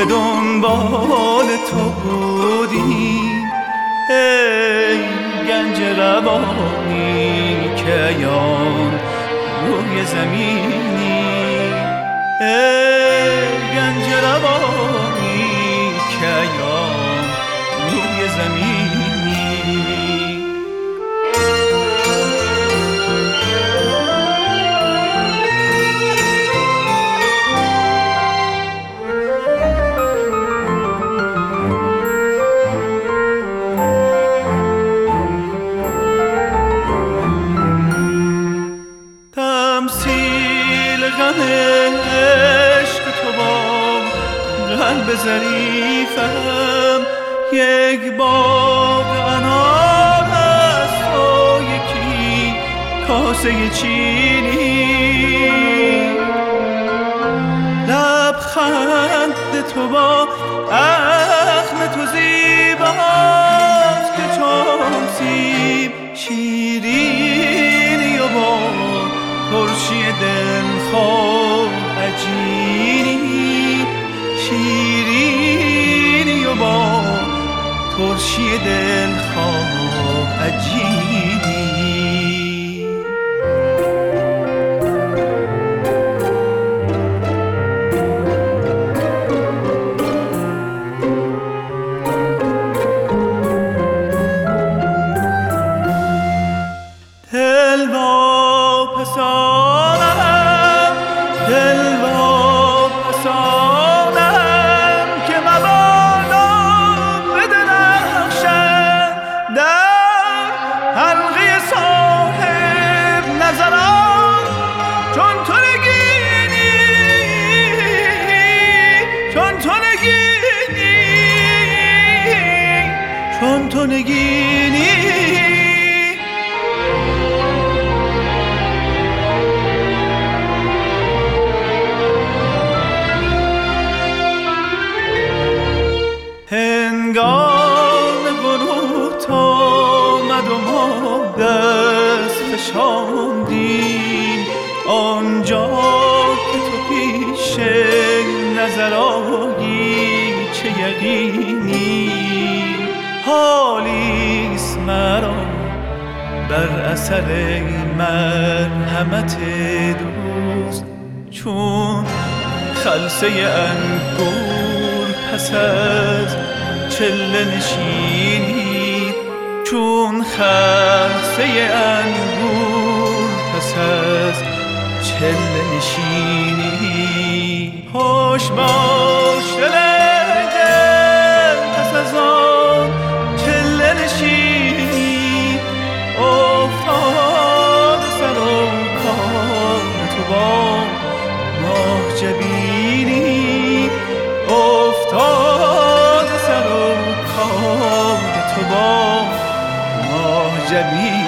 دنبال تو بودیم ای گنج روانی که یان روی زمینی، ای گنج روانی که یان روی زمینی. عشق تو با قلب ظریفم یک باغ انار است و یکی کاسه چینی، لبخند تو با اخم تو زیباست که چون سیب شیرینی و با ترشی دلخواه عجینی، شیرینی و با ترشی دلخواه عجینی. دل واپسانم، دل واپسانم که مبادا بدرخشم در حلقه صاحب نظران چون تو نگینی، چون تو نگینی، چون تو نگینی. هنگام غروب تا آمد و ما دست فشاندیم آنجا که تو پیش نظر آیی چه یقینی، حالیست مرا بر اثر مرحمت دوست چون خلسه انگور پس از چله نشینی، چون خلسه انگور پس از چله نشینی. خوش باش دل پس از آن چله نشینی، افتاد سر و کار تو با ماه جبینی، افتاد سر و کار تو با ماه جبینی.